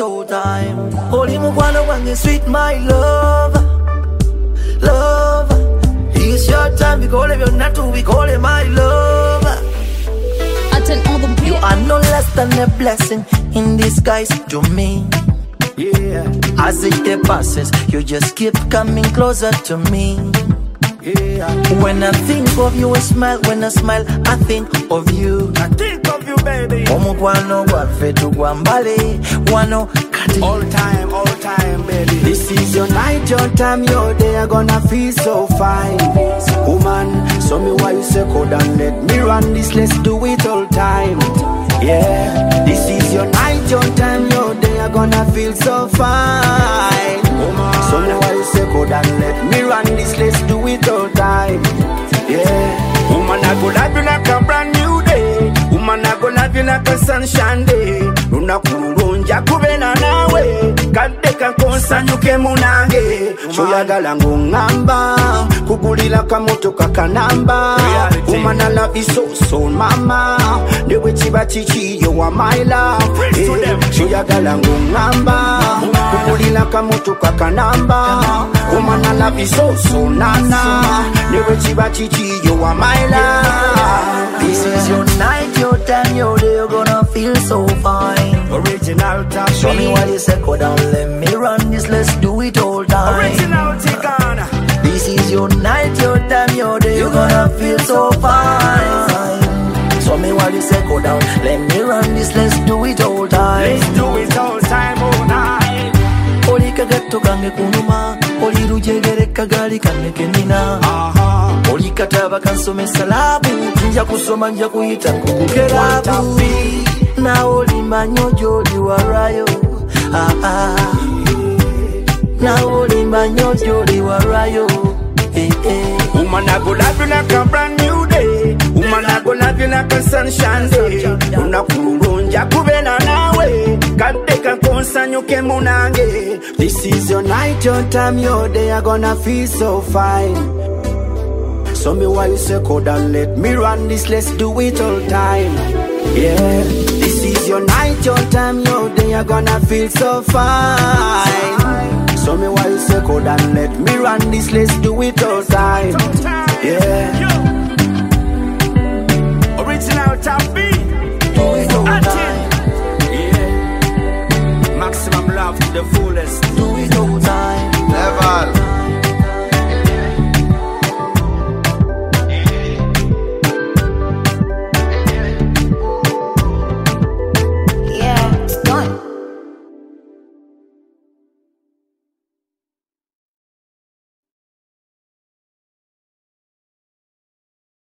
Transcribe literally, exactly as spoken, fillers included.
all time. Holy Mugwana wange sweet my love, love. It's your time, we call it your not to, we call it my love. All the you are no less than a blessing in disguise to me. Yeah. As each day passes, you just keep coming closer to me. Yeah. When I think of you, I smile. When I smile, I think of you. I think of you, baby. Omukwano gwaffe gwambale wano kati. All time, all time, baby. This is your night, your time, your day. I'm gonna feel so fine. Woman, show me why you say cold and let me run this. Let's do it all time. Yeah. This is your night, your time, your day. I'm gonna feel so fine. Woman, show me why you say cold and let me run this. Let's do it all time. Yeah. Woman, I go love you like a brand new day. Woman, I go love you like a sunshine day. Una kurunja kubena nawe kadeka konsanyuke munange shoyagala ngongamba kugulila kamotoka kanamba woman I love you so so mama newe chiba chichi you are my love shoyagala ngongamba kugulila kamotoka kanamba woman I love you so so nana newe chiba chichi you are my love. This is your night, your time, your day. You're gonna feel so fine. Original top. Show me what you say, go down, let me run this, let's do it all time. Original Tigana. This is your night, your time, your day. You're gonna feel so fine. Show me what you say, go down, let me run this, let's do it all time. Let's do it all time, all night. Oli kagatto kange kunuma, oli rujegere kagali kange kenina. Oli kataba kansomesa labu, nja kusoma nja kuyita kukukerabu. Na oli manyo joli warayo, ah ah. Na oli manyo joli warayo, eh eh. Woman, I go love you like a brand new day. Woman, I go love you like a sunshine day. Una kurunja kubena nawe kadeka konsanyuke munange. This is your night, your time, your day. I'm gonna feel so fine. Show me why you say cold and let me run this. Let's do it all time. Yeah. This is your night, your time, your day. I'm gonna feel so fine. Show me why you say cold and let me run this. Let's do it all time. Yeah. Original top B. Do it all time. Yeah. Maximum love to the full.